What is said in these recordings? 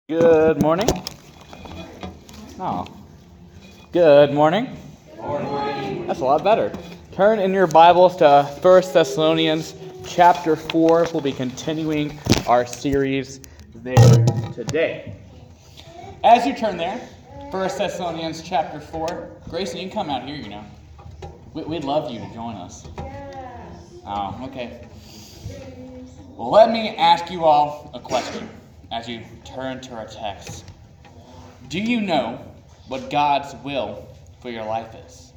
Good morning. Oh, good morning. Morning. That's a lot better. Turn in your Bibles to 1 Thessalonians chapter 4. We'll be continuing our series there today. As you turn there, 1 Thessalonians chapter 4. Grayson, you can come out here, you know. We'd love you to join us. Oh, okay. Well, let me ask you all a question as you turn to our text. Do you know what God's will for your life is?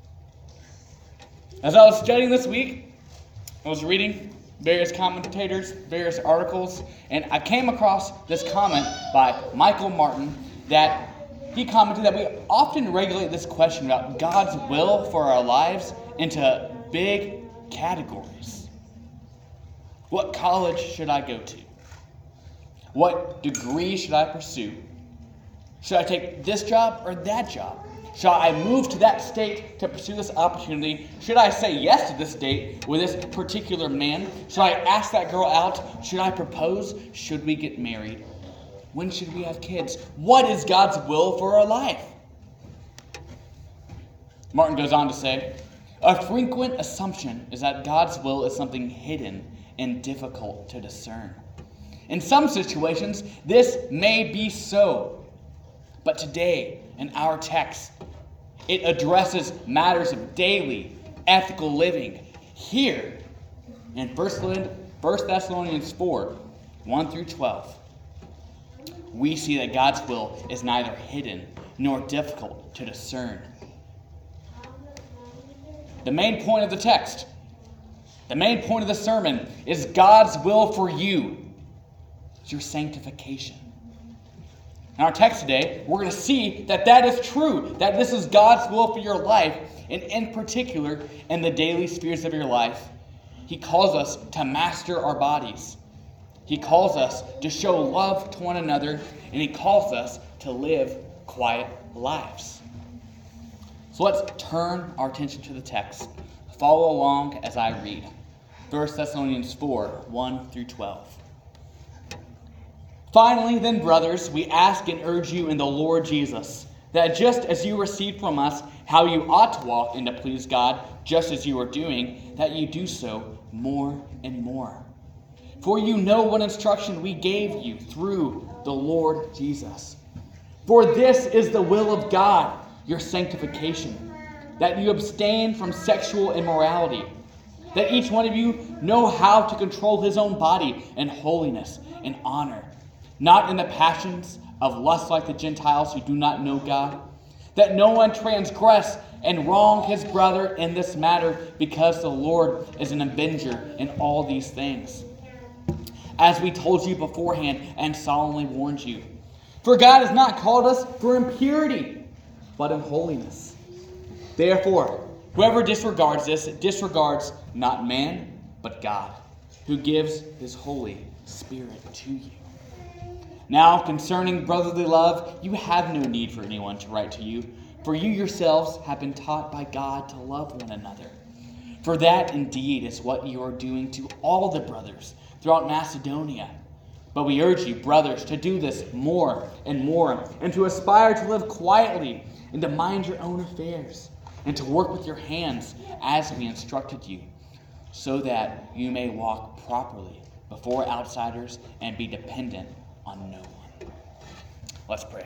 As I was studying this week, I was reading various commentators, various articles, and I came across this comment by Michael Martin that he commented that we often regulate this question about God's will for our lives into big categories. What college should I go to? What degree should I pursue? Should I take this job or that job? Should I move to that state to pursue this opportunity? Should I say yes to this date with this particular man? Should I ask that girl out? Should I propose? Should we get married? When should we have kids? What is God's will for our life? Martin goes on to say, a frequent assumption is that God's will is something hidden and difficult to discern. In some situations, this may be so. But today, in our text, it addresses matters of daily, ethical living. Here, in 1 Thessalonians 4, 1 through 12, we see that God's will is neither hidden nor difficult to discern. The main point of the text, the main point of the sermon, is God's will for you. It's your sanctification. In our text today, we're going to see that that is true, that this is God's will for your life, and in particular, in the daily spheres of your life. He calls us to master our bodies. He calls us to show love to one another, and He calls us to live quiet lives. So let's turn our attention to the text. Follow along as I read. 1 Thessalonians 4, 1 through 12. Finally, then, brothers, we ask and urge you in the Lord Jesus, that just as you received from us how you ought to walk and to please God, just as you are doing, that you do so more and more. For you know what instruction we gave you through the Lord Jesus. For this is the will of God, your sanctification, that you abstain from sexual immorality, that each one of you know how to control his own body in holiness and honor, not in the passions of lust like the Gentiles who do not know God, that no one transgress and wrong his brother in this matter, because the Lord is an avenger in all these things, as we told you beforehand and solemnly warned you. For God has not called us for impurity, but in holiness. Therefore, whoever disregards this disregards not man, but God, who gives his Holy Spirit to you. Now, concerning brotherly love, you have no need for anyone to write to you, for you yourselves have been taught by God to love one another. For that indeed is what you are doing to all the brothers throughout Macedonia. But we urge you, brothers, to do this more and more, and to aspire to live quietly, and to mind your own affairs, and to work with your hands as we instructed you, so that you may walk properly before outsiders and be dependent on no one. Let's pray.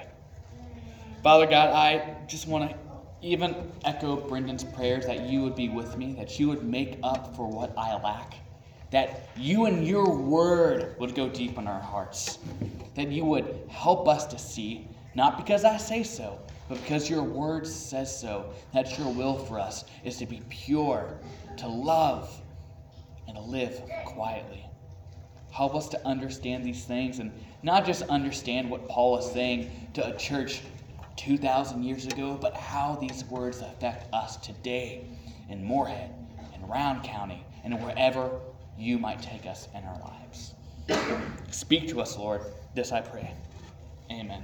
Father God, I just want to even echo Brendan's prayers that you would be with me, that you would make up for what I lack, that you and your word would go deep in our hearts, that you would help us to see, not because I say so, but because your word says so, that your will for us is to be pure, to love, and to live quietly. Help us to understand these things and not just understand what Paul is saying to a church 2,000 years ago, but how these words affect us today in Moorhead, in Round County, and wherever you might take us in our lives. Speak to us, Lord. This I pray. Amen.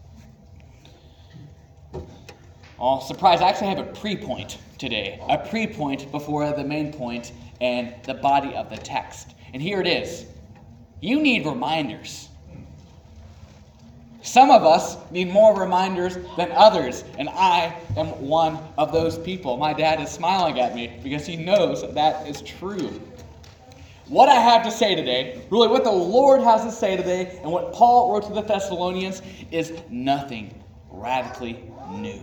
Oh, surprise, I actually have a pre-point today. A pre-point before the main point and the body of the text. And here it is. You need reminders. Some of us need more reminders than others, and I am one of those people. My dad is smiling at me because he knows that is true. What I have to say today, really what the Lord has to say today, and what Paul wrote to the Thessalonians, is nothing radically new.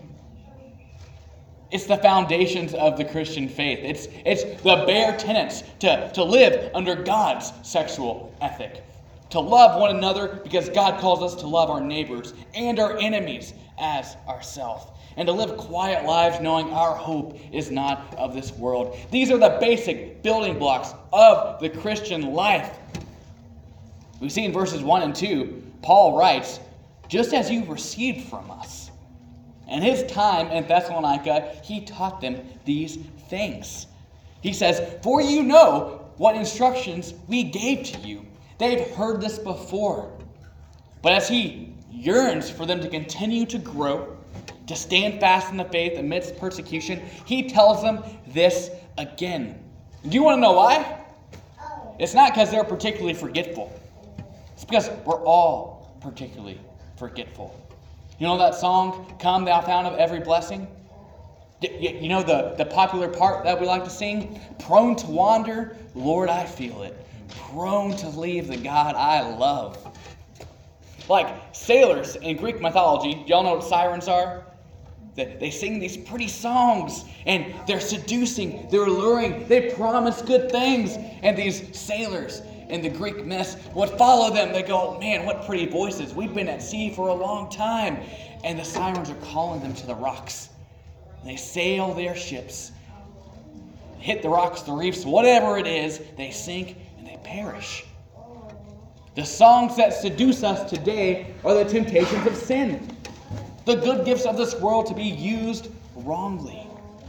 It's the foundations of the Christian faith. It's the bare tenets to live under God's sexual ethic. To love one another because God calls us to love our neighbors and our enemies as ourselves. And to live quiet lives knowing our hope is not of this world. These are the basic building blocks of the Christian life. We see in verses 1 and 2, Paul writes, just as you received from us. In his time in Thessalonica, he taught them these things. He says, for you know what instructions we gave to you. They've heard this before. But as he yearns for them to continue to grow, to stand fast in the faith amidst persecution, he tells them this again. Do you want to know why? It's not because they're particularly forgetful. It's because we're all particularly forgetful. You know that song, Come Thou Fount of Every Blessing? You know the popular part that we like to sing? Prone to wander, Lord, I feel it. Prone to leave the God I love. Like sailors in Greek mythology, do y'all know what sirens are? They sing these pretty songs, and they're seducing, they're alluring, they promise good things. And these sailors in the Greek myths would follow them. They go, man, what pretty voices. We've been at sea for a long time. And the sirens are calling them to the rocks. They sail their ships, hit the rocks, the reefs, whatever it is, they sink and they perish. The songs that seduce us today are the temptations of sin. The good gifts of this world to be used wrongly.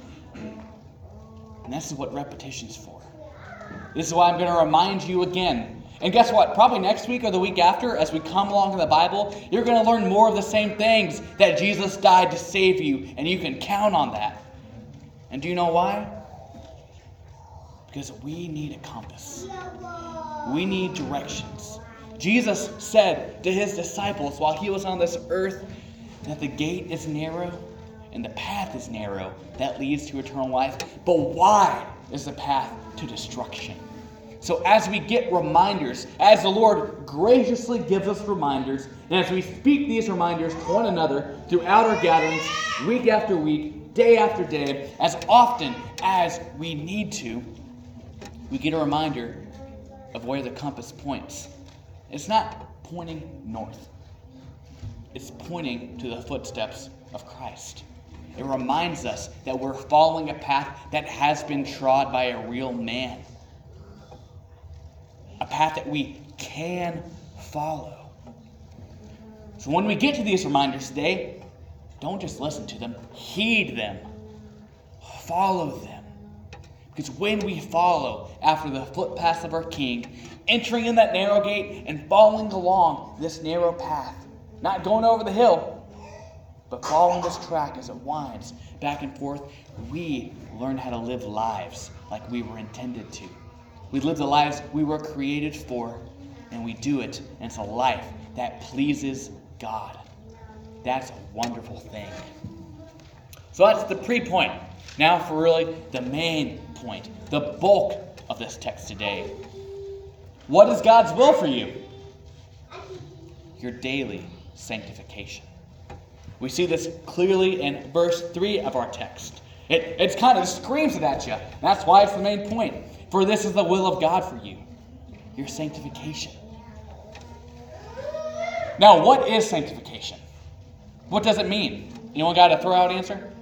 And this is what repetition's for. This is why I'm going to remind you again. And guess what? Probably next week or the week after, as we come along in the Bible, you're going to learn more of the same things, that Jesus died to save you, and you can count on that. And do you know why? Because we need a compass. We need directions. Jesus said to his disciples while he was on this earth that the gate is narrow and the path is narrow that leads to eternal life, but wide is the path to destruction. So as we get reminders, as the Lord graciously gives us reminders, and as we speak these reminders to one another throughout our gatherings, week after week, day after day, as often as we need to, we get a reminder of where the compass points. It's not pointing north. It's pointing to the footsteps of Christ. It reminds us that we're following a path that has been trod by a real man. A path that we can follow. So when we get to these reminders today, don't just listen to them. Heed them. Follow them. Because when we follow after the footpaths of our King, entering in that narrow gate and following along this narrow path, not going over the hill, but following this track as it winds back and forth, we learn how to live lives like we were intended to. We live the lives we were created for, and we do it, and it's a life that pleases God. That's a wonderful thing. So that's the pre-point. Now for really the main point, the bulk of this text today. What is God's will for you? Your daily sanctification. We see this clearly in verse 3 of our text. It kind of screams it at you. That's why it's the main point. For this is the will of God for you, your sanctification. Now, what is sanctification? What does it mean? Anyone got a throw-out answer?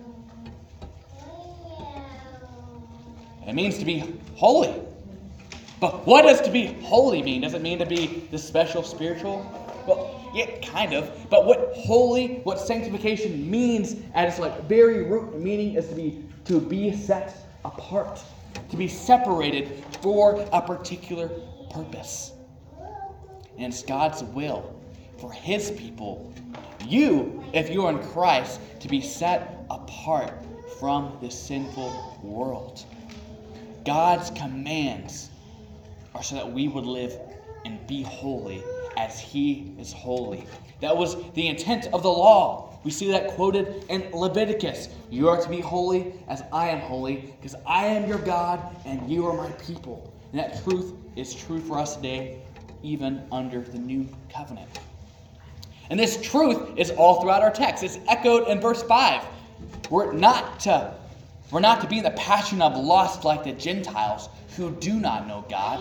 It means to be holy. But what does to be holy mean? Does it mean to be the special spiritual? Well, yeah, kind of. But what sanctification means at its very root meaning is to be set apart. To be separated for a particular purpose. And it's God's will for his people, you, if you're in Christ, to be set apart from this sinful world. God's commands are so that we would live and be holy as he is holy. That was the intent of the law. We see that quoted in Leviticus. You are to be holy as I am holy, because I am your God and you are my people. And that truth is true for us today, even under the new covenant. And this truth is all throughout our text. It's echoed in verse 5. We're not to be in the passion of lust like the Gentiles who do not know God.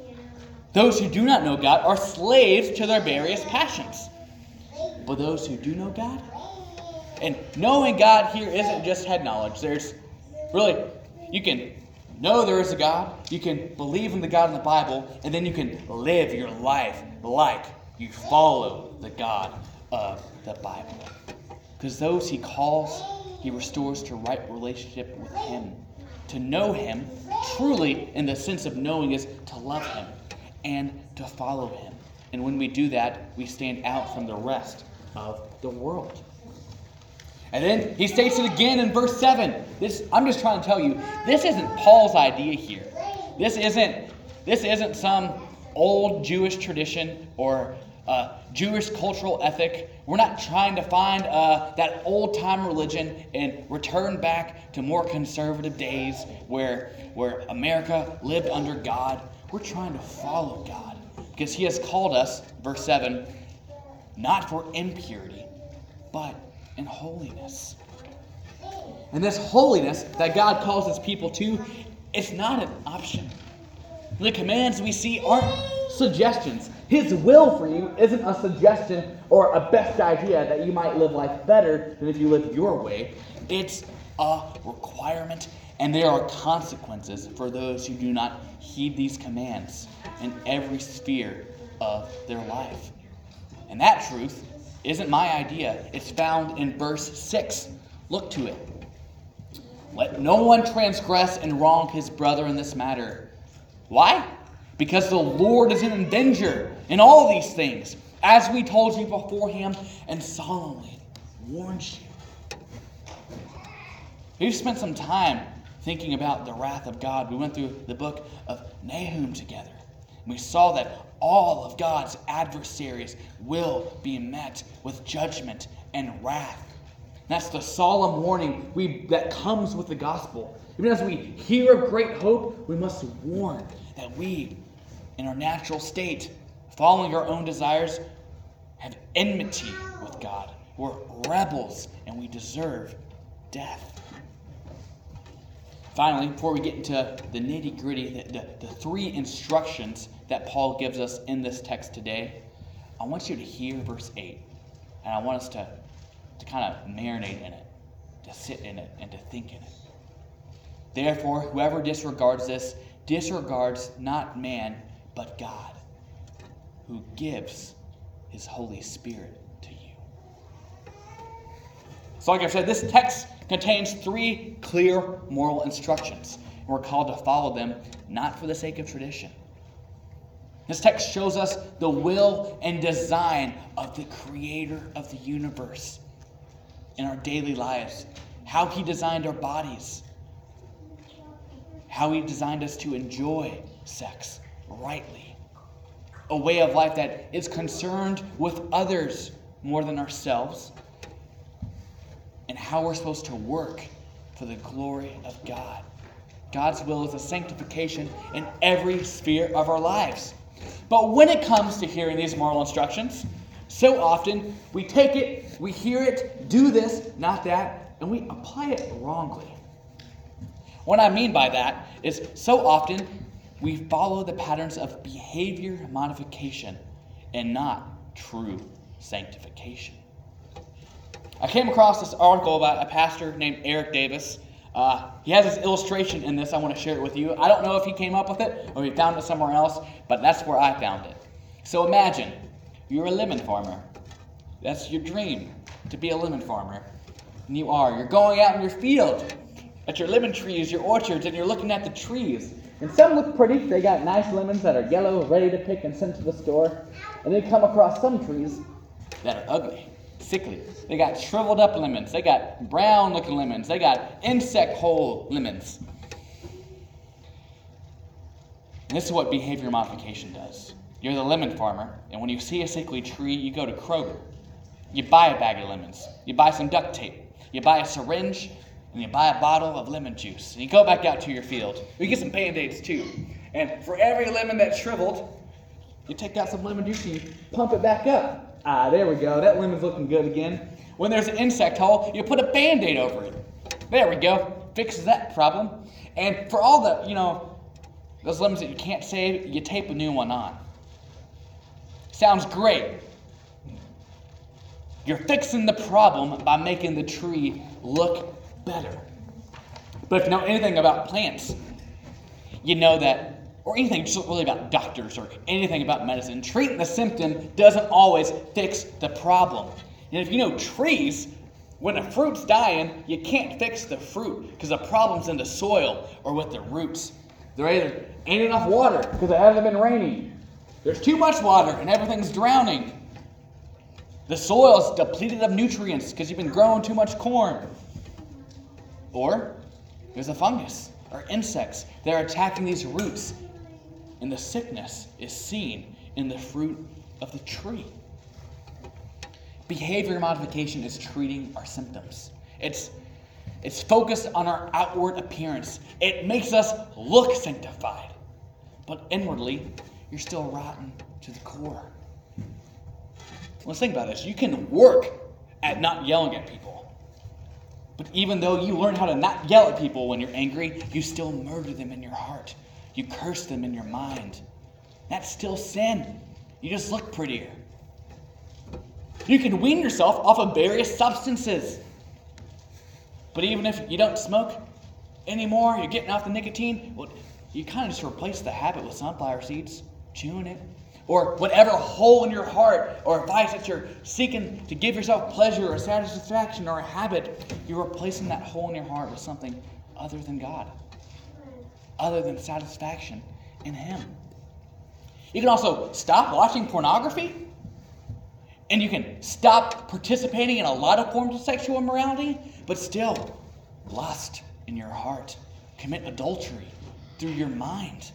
Those who do not know God are slaves to their various passions. But those who do know God, and knowing God here isn't just head knowledge. There's really, you can know there is a God, you can believe in the God in the Bible, and then you can live your life like you follow the God of the Bible. Because those he calls, he restores to right relationship with him. To know him, truly in the sense of knowing, is to love him and to follow him. And when we do that, we stand out from the rest of the world. And then he states it again in verse 7. I'm just trying to tell you, this isn't Paul's idea here. This isn't some old Jewish tradition or Jewish cultural ethic. We're not trying to find that old-time religion and return back to more conservative days where America lived under God. We're trying to follow God because he has called us, verse 7, not for impurity, but in holiness. And this holiness that God calls his people to, it's not an option. The commands we see aren't suggestions. His will for you isn't a suggestion or a best idea that you might live life better than if you live your way. It's a requirement, and there are consequences for those who do not heed these commands in every sphere of their life. And that truth isn't my idea. It's found in verse 6. Look to it. Let no one transgress and wrong his brother in this matter. Why? Because the Lord is an avenger in all these things, as we told you beforehand and solemnly warned you. We've spent some time thinking about the wrath of God. We went through the book of Nahum together. We saw that all of God's adversaries will be met with judgment and wrath. That's the solemn warning that comes with the gospel. Even as we hear of great hope, we must warn that we, in our natural state, following our own desires, have enmity with God. We're rebels and we deserve death. Finally, before we get into the nitty-gritty, the three instructions that Paul gives us in this text today, I want you to hear verse 8. And I want us to kind of marinate in it, to sit in it, and to think in it. Therefore, whoever disregards this disregards not man, but God, who gives his Holy Spirit to you. So like I said, this text contains three clear moral instructions. And we're called to follow them, not for the sake of tradition. This text shows us the will and design of the Creator of the universe in our daily lives. How he designed our bodies. How he designed us to enjoy sex rightly. A way of life that is concerned with others more than ourselves. And how we're supposed to work for the glory of God. God's will is a sanctification in every sphere of our lives. But when it comes to hearing these moral instructions, so often we take it, we hear it, do this, not that, and we apply it wrongly. What I mean by that is so often we follow the patterns of behavior modification and not true sanctification. I came across this article about a pastor named Eric Davis. He has this illustration in this. I want to share it with you. I don't know if he came up with it or he found it somewhere else, but that's where I found it. So imagine you're a lemon farmer. That's your dream, to be a lemon farmer. And you're going out in your field at your lemon trees, your orchards, and you're looking at the trees. And some look pretty. They got nice lemons that are yellow, ready to pick and send to the store. And then come across some trees that are ugly, sickly. They got shriveled up lemons. They got brown looking lemons. They got insect hole lemons. And this is what behavior modification does. You're the lemon farmer, and when you see a sickly tree, you go to Kroger You buy a bag of lemons. You buy some duct tape. You buy a syringe, and you buy a bottle of lemon juice. And you go back out to your field. You get some Band-Aids too. And for every lemon that's shriveled, you take out some lemon juice and you pump it back up. There we go. That lemon's looking good again. When there's an insect hole, you put a Band-Aid over it. There we go. Fixes that problem. And for all the, those lemons that you can't save, you tape a new one on. Sounds great. You're fixing the problem by making the tree look better. But if you know anything about plants, you know that, or anything just really about doctors or anything about medicine, treating the symptom doesn't always fix the problem. And if you know trees, when a fruit's dying, you can't fix the fruit because the problem's in the soil or with the roots. There either ain't enough water because it hasn't been raining. There's too much water and everything's drowning. The soil's depleted of nutrients because you've been growing too much corn. Or there's a fungus or insects that are attacking these roots, and the sickness is seen in the fruit of the tree. Behavior modification is treating our symptoms. It's focused on our outward appearance. It makes us look sanctified. But inwardly, you're still rotten to the core. Let's think about this. You can work at not yelling at people. But even though you learn how to not yell at people when you're angry, you still murder them in your heart. You curse them in your mind. That's still sin. You just look prettier. You can wean yourself off of various substances. But even if you don't smoke anymore, you're getting off the nicotine, well, you kind of just replace the habit with sunflower seeds, chewing it. Or whatever hole in your heart or vice that you're seeking to give yourself pleasure or satisfaction or a habit, you're replacing that hole in your heart with something other than God, other than satisfaction in Him. You can also stop watching pornography, and you can stop participating in a lot of forms of sexual immorality, but still lust in your heart, commit adultery through your mind.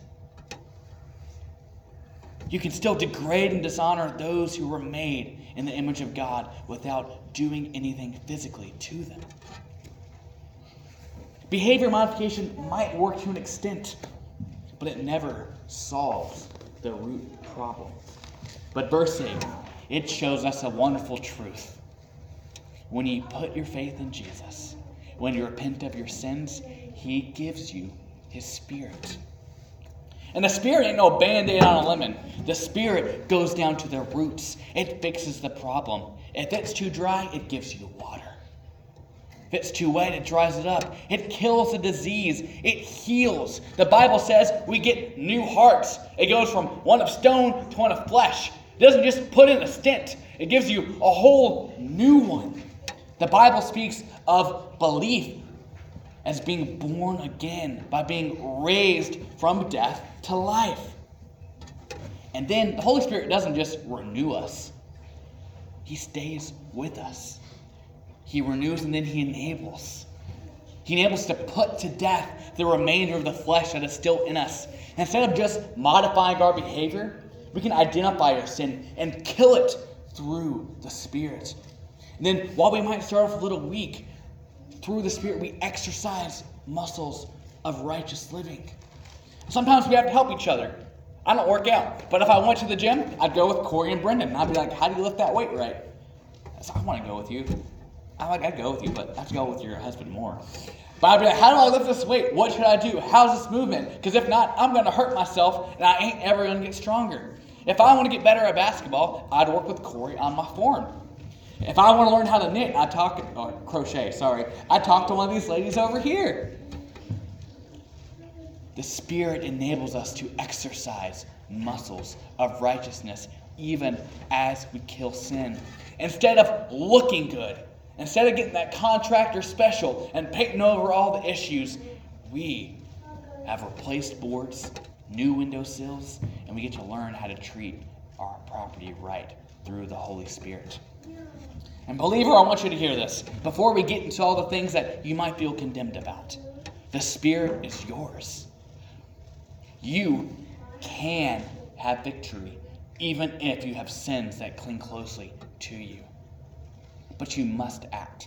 You can still degrade and dishonor those who were made in the image of God without doing anything physically to them. Behavior modification might work to an extent, but it never solves the root problem. But verse 8, it shows us a wonderful truth. When you put your faith in Jesus, when you repent of your sins, He gives you His Spirit. And the Spirit ain't no Band-Aid on a lemon. The Spirit goes down to the roots. It fixes the problem. If it's too dry, it gives you water. If it's too wet, it dries it up. It kills the disease. It heals. The Bible says we get new hearts. It goes from one of stone to one of flesh. It doesn't just put in a stent. It gives you a whole new one. The Bible speaks of belief as being born again, by being raised from death to life. And then the Holy Spirit doesn't just renew us. He stays with us. He renews and then He enables. He enables to put to death the remainder of the flesh that is still in us. Instead of just modifying our behavior, we can identify our sin and kill it through the Spirit. And then while we might start off a little weak, through the Spirit, we exercise muscles of righteous living. Sometimes we have to help each other. I don't work out, but if I went to the gym, I'd go with Corey and Brendan. And I'd be like, how do you lift that weight right? I want to go with you. I'd go with you, but I have to go with your husband more. But I'd be like, how do I lift this weight? What should I do? How's this movement? Because if not, I'm going to hurt myself, and I ain't ever going to get stronger. If I want to get better at basketball, I'd work with Corey on my form. If I want to learn how to knit, I talk to one of these ladies over here. The Spirit enables us to exercise muscles of righteousness even as we kill sin. Instead of looking good, instead of getting that contractor special and painting over all the issues, we have replaced boards, new windowsills, and we get to learn how to treat our property right through the Holy Spirit. And believer, I want you to hear this. Before we get into all the things that you might feel condemned about, the Spirit is yours. You can have victory, even if you have sins that cling closely to you. but you must act.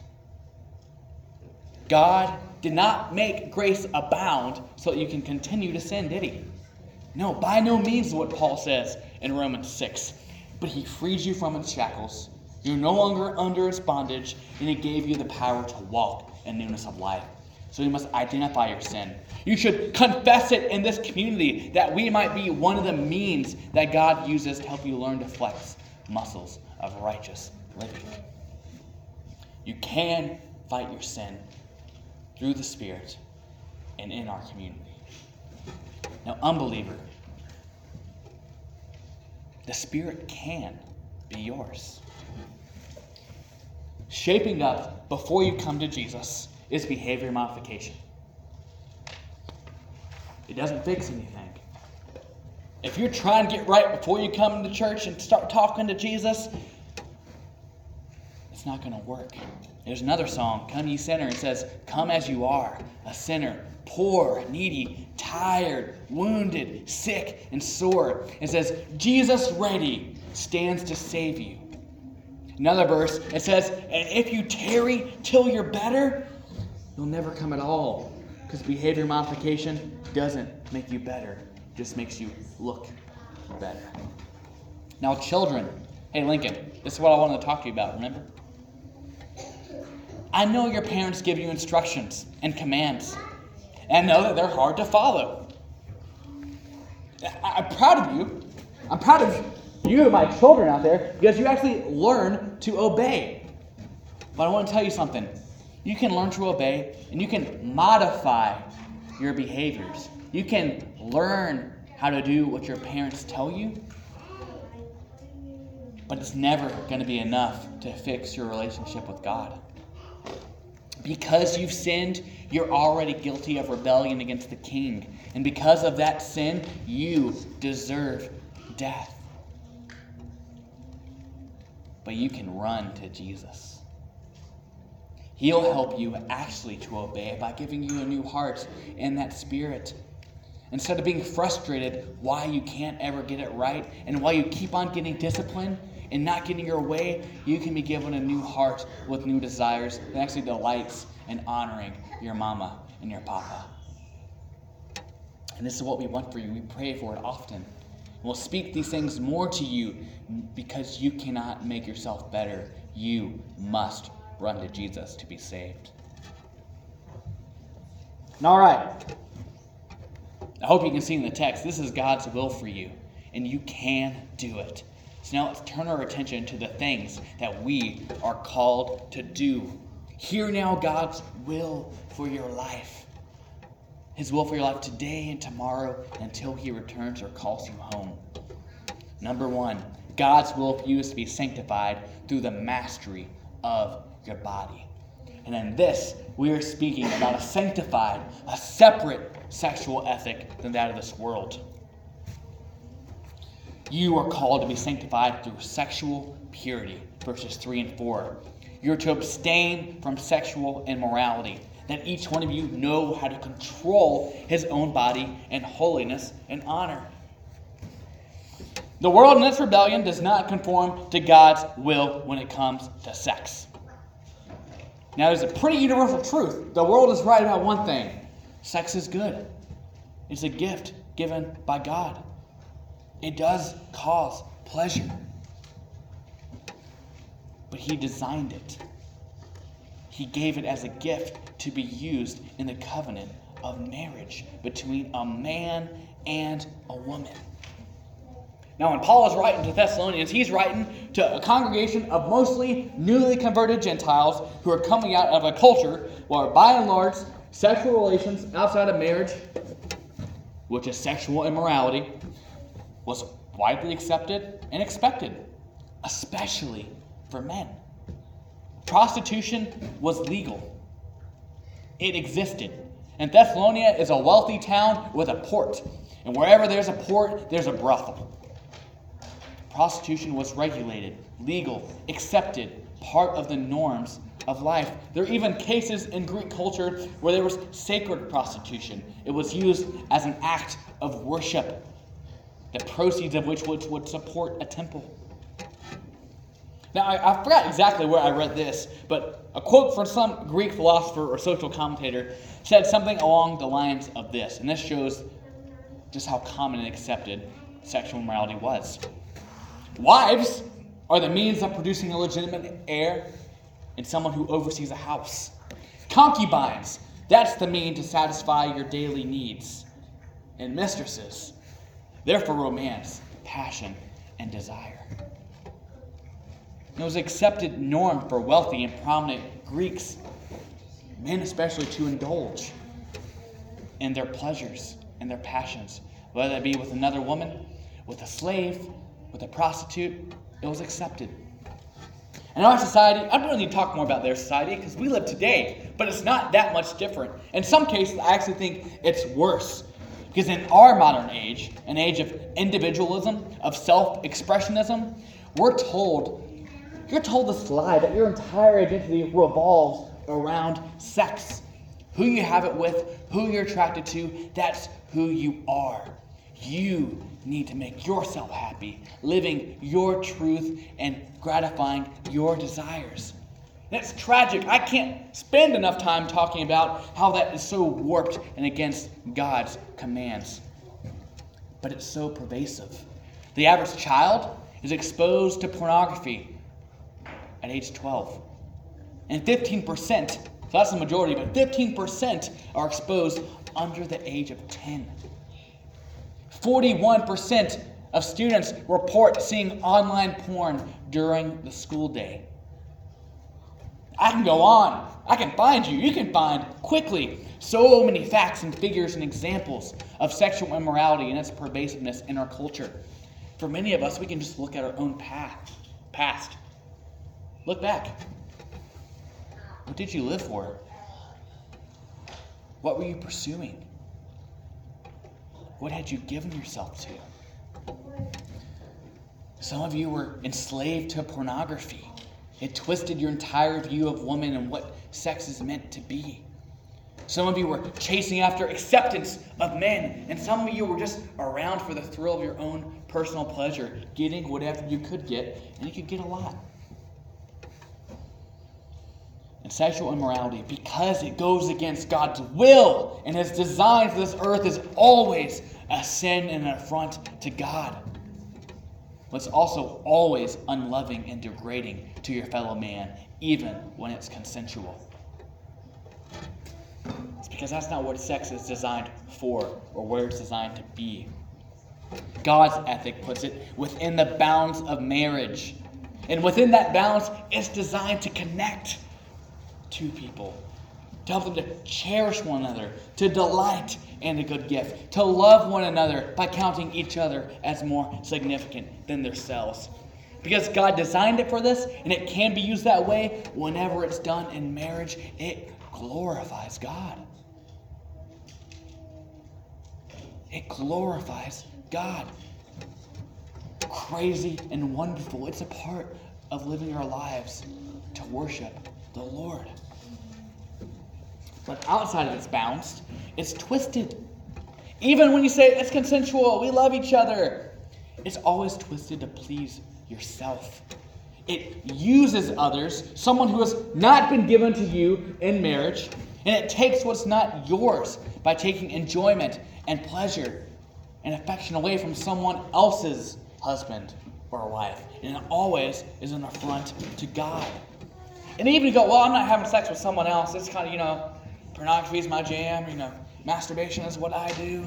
God did not make grace abound so that you can continue to sin, did he? No, by no means is what Paul says in Romans 6. But he freed you from its shackles. You're no longer under its bondage, and he gave you the power to walk in newness of life. So you must identify your sin. You should confess it in this community, that we might be one of the means that God uses to help you learn to flex muscles of righteous living. You can fight your sin through the Spirit and in our community. Now, unbeliever, the Spirit can be yours. Shaping up before you come to Jesus is behavior modification. It doesn't fix anything. If you're trying to get right before you come to church and start talking to Jesus, it's not going to work. There's another song, Come Ye Sinner. It says, come as you are, a sinner, poor, needy, tired, wounded, sick, and sore. It says, Jesus ready stands to save you. Another verse, it says, and if you tarry till you're better, you'll never come at all. Because behavior modification doesn't make you better. It just makes you look better. Now, children. Hey, Lincoln, this is what I wanted to talk to you about, remember? I know your parents give you instructions and commands. And I know that they're hard to follow. I'm proud of you. I'm proud of you, my children out there, because you actually learn to obey. But I want to tell you something. You can learn to obey, and you can modify your behaviors. You can learn how to do what your parents tell you, but it's never going to be enough to fix your relationship with God. Because you've sinned, you're already guilty of rebellion against the King. And because of that sin, you deserve death. But you can run to Jesus. He'll help you actually to obey by giving you a new heart and that spirit. Instead of being frustrated why you can't ever get it right and why you keep on getting disciplined and not getting your way, you can be given a new heart with new desires that actually delights in honoring your mama and your papa. And this is what we want for you. We pray for it often. We'll speak these things more to you because you cannot make yourself better. You must run to Jesus to be saved. All right. I hope you can see in the text, this is God's will for you, and you can do it. So now let's turn our attention to the things that we are called to do. Hear now God's will for your life. His will for your life today and tomorrow until he returns or calls you home. Number 1, God's will for you is to be sanctified through the mastery of your body. And in this, we are speaking about a sanctified, a separate sexual ethic than that of this world. You are called to be sanctified through sexual purity, verses 3 and 4. You're to abstain from sexual immorality, that each one of you know how to control his own body in holiness and honor. The world in its rebellion does not conform to God's will when it comes to sex. Now, there's a pretty universal truth. The world is right about one thing. Sex is good. It's a gift given by God. It does cause pleasure. But he designed it. He gave it as a gift to be used in the covenant of marriage between a man and a woman. Now, when Paul is writing to Thessalonians, he's writing to a congregation of mostly newly converted Gentiles who are coming out of a culture where, by and large, sexual relations outside of marriage, which is sexual immorality, was widely accepted and expected, especially for men. Prostitution was legal. It existed. And Thessalonica is a wealthy town with a port. And wherever there's a port, there's a brothel. Prostitution was regulated, legal, accepted, part of the norms of life. There are even cases in Greek culture where there was sacred prostitution. It was used as an act of worship, the proceeds of which would support a temple. Now, I forgot exactly where I read this, but a quote from some Greek philosopher or social commentator said something along the lines of this, and this shows just how common and accepted sexual immorality was. Wives are the means of producing a legitimate heir and someone who oversees a house. Concubines, that's the means to satisfy your daily needs. And mistresses, they're for romance, passion, and desire. It was an accepted norm for wealthy and prominent Greeks, men especially, to indulge in their pleasures and their passions, whether it be with another woman, with a slave, with a prostitute. It was accepted. In our society, I don't really need to talk more about their society because we live today, but it's not that much different. In some cases, I actually think it's worse. Because in our modern age, an age of individualism, of self-expressionism, you're told this lie that your entire identity revolves around sex. Who you have it with, who you're attracted to, that's who you are. You need to make yourself happy, living your truth and gratifying your desires. And it's tragic. I can't spend enough time talking about how that is so warped and against God's commands. But it's so pervasive. The average child is exposed to pornography at age 12. And 15%, so that's the majority, but 15% are exposed under the age of 10. 41% of students report seeing online porn during the school day. I can go on. I can find you. You can find quickly so many facts and figures and examples of sexual immorality and its pervasiveness in our culture. For many of us, we can just look at our own past. Look back. What did you live for? What were you pursuing? What had you given yourself to? Some of you were enslaved to pornography. It twisted your entire view of woman and what sex is meant to be. Some of you were chasing after acceptance of men, and some of you were just around for the thrill of your own personal pleasure, getting whatever you could get, and you could get a lot. And sexual immorality, because it goes against God's will and His design for this earth, is always a sin and an affront to God. But it's also always unloving and degrading to your fellow man, even when it's consensual. It's because that's not what sex is designed for or where it's designed to be. God's ethic puts it within the bounds of marriage. And within that balance, it's designed to connect two people, to help them to cherish one another, to delight in a good gift, to love one another by counting each other as more significant than themselves. Because God designed it for this, and it can be used that way whenever it's done in marriage, it glorifies God. It glorifies God. Crazy and wonderful. It's a part of living our lives to worship the Lord. But outside of its bounds, it's twisted. Even when you say it's consensual, we love each other, it's always twisted to please yourself. It uses others, someone who has not been given to you in marriage, and it takes what's not yours by taking enjoyment and pleasure and affection away from someone else's husband or wife. And it always is an affront to God. And even you go, well, I'm not having sex with someone else. It's kind of, pornography is my jam. Masturbation is what I do.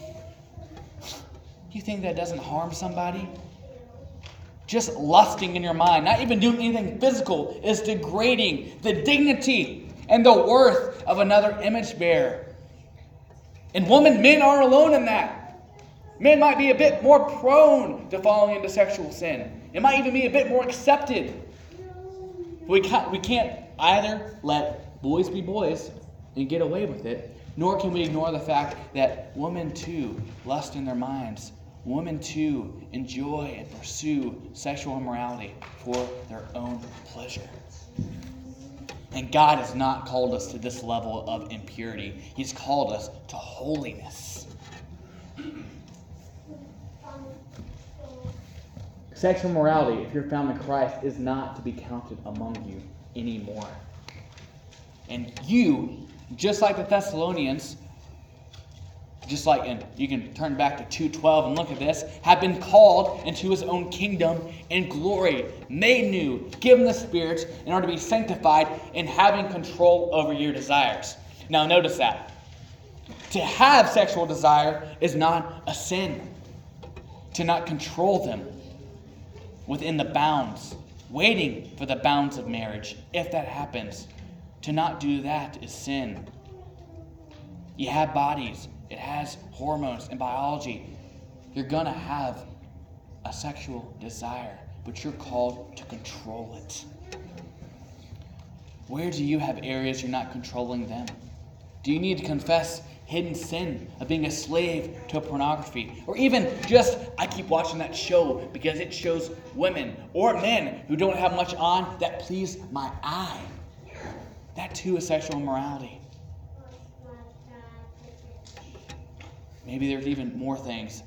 You think that doesn't harm somebody? Just lusting in your mind, not even doing anything physical, is degrading the dignity and the worth of another image bearer. And men aren't alone in that. Men might be a bit more prone to falling into sexual sin. It might even be a bit more accepted. We can't either let boys be boys and get away with it, nor can we ignore the fact that women too lust in their minds. Women too enjoy and pursue sexual immorality for their own pleasure. And God has not called us to this level of impurity. He's called us to holiness. sexual morality, if you're found in Christ, is not to be counted among you anymore. And you, just like the Thessalonians, and you can turn back to 2:12 and look at this, have been called into his own kingdom and glory, made new, given the Spirit in order to be sanctified and having control over your desires. Now notice that. To have sexual desire is not a sin. To not control them within the bounds, waiting for the bounds of marriage, if that happens, to not do that is sin. You have bodies. It has hormones and biology. You're going to have a sexual desire, but you're called to control it. Where do you have areas you're not controlling them? Do you need to confess hidden sin of being a slave to pornography? Or even just, I keep watching that show because it shows women or men who don't have much on that please my eye. That too is sexual immorality. Maybe there's even more things.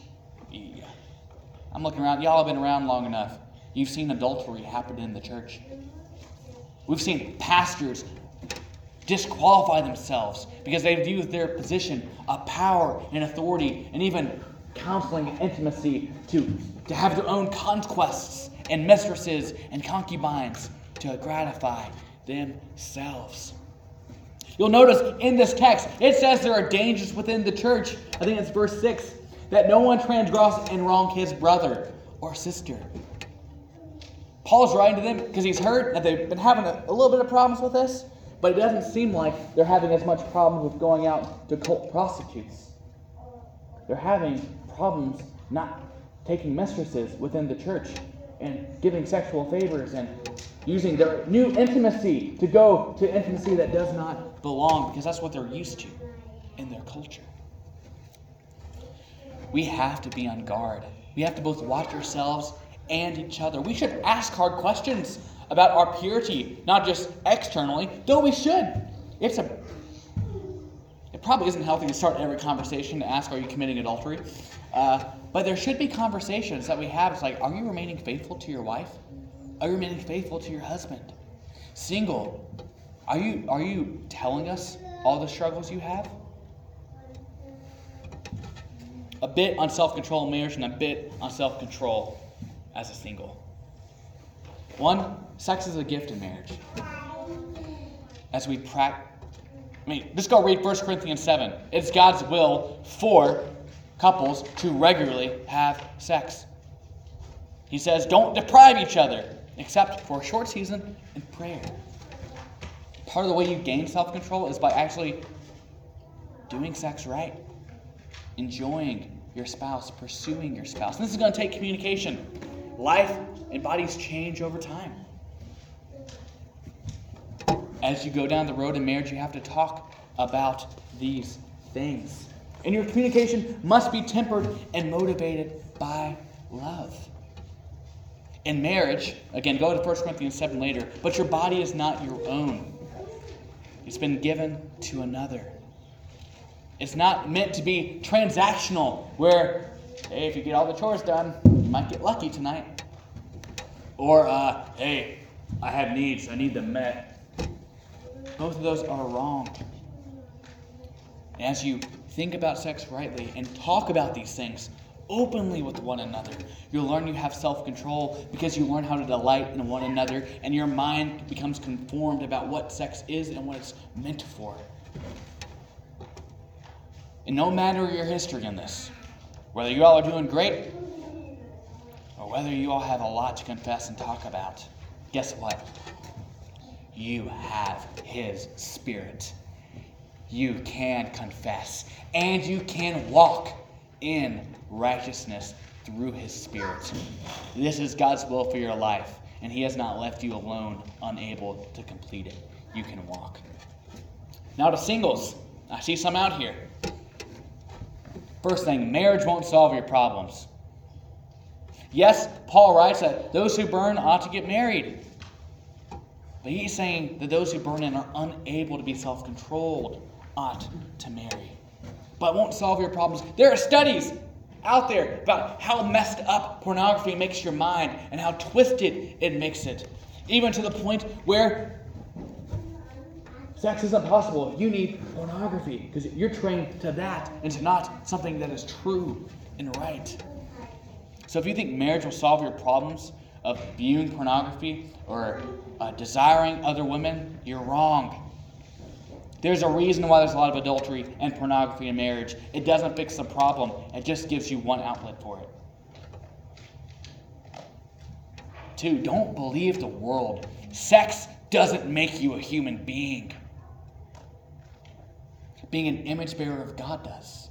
I'm looking around. Y'all have been around long enough. You've seen adultery happen in the church. We've seen pastors disqualify themselves because they view their position of power and authority and even counseling and intimacy to have their own conquests and mistresses and concubines to gratify themselves. You'll notice in this text, it says there are dangers within the church. I think it's verse 6, that no one transgress and wrong his brother or sister. Paul's writing to them because he's heard that they've been having a little bit of problems with this, but it doesn't seem like they're having as much problems with going out to cult prostitutes. They're having problems not taking mistresses within the church and giving sexual favors and using their new intimacy to go to intimacy that does not belong, because that's what they're used to in their culture. We have to be on guard. We have to both watch ourselves and each other. We should ask hard questions about our purity, not just externally, though we should. It probably isn't healthy to start every conversation to ask, are you committing adultery? But there should be conversations that we have. It's like, are you remaining faithful to your wife? Are you remaining faithful to your husband? Single, are you telling us all the struggles you have? A bit on self-control in marriage and a bit on self-control as a single. One, sex is a gift in marriage. As we just go read 1 Corinthians 7. It's God's will for couples to regularly have sex. He says, don't deprive each other, except for a short season in prayer. Part of the way you gain self-control is by actually doing sex right. Enjoying your spouse, pursuing your spouse. And this is going to take communication. Life and bodies change over time. As you go down the road in marriage, you have to talk about these things. And your communication must be tempered and motivated by love. In marriage, again, go to 1 Corinthians 7 later, but your body is not your own. It's been given to another. It's not meant to be transactional, where, hey, if you get all the chores done, you might get lucky tonight. Or, hey, I have needs, I need them met. Both of those are wrong. As you think about sex rightly and talk about these things openly with one another, you'll learn you have self-control because you learn how to delight in one another, and your mind becomes conformed about what sex is and what it's meant for. And no matter your history in this, whether you all are doing great or whether you all have a lot to confess and talk about, guess what? You have His Spirit. You can confess and you can walk in righteousness through His Spirit. This is God's will for your life, and He has not left you alone, unable to complete it. You can walk. Now to singles, I see some out here. First thing, marriage won't solve your problems. Yes, Paul writes that those who burn ought to get married. But he's saying that those who burn in are unable to be self-controlled ought to marry. But it won't solve your problems. There are studies out there about how messed up pornography makes your mind and how twisted it makes it. Even to the point where sex isn't possible. You need pornography because you're trained to that and to not something that is true and right. So if you think marriage will solve your problems of viewing pornography or desiring other women, you're wrong. There's a reason why there's a lot of adultery and pornography in marriage. It doesn't fix the problem. It just gives you one outlet for it. 2, don't believe the world. Sex doesn't make you a human being. Being an image bearer of God does.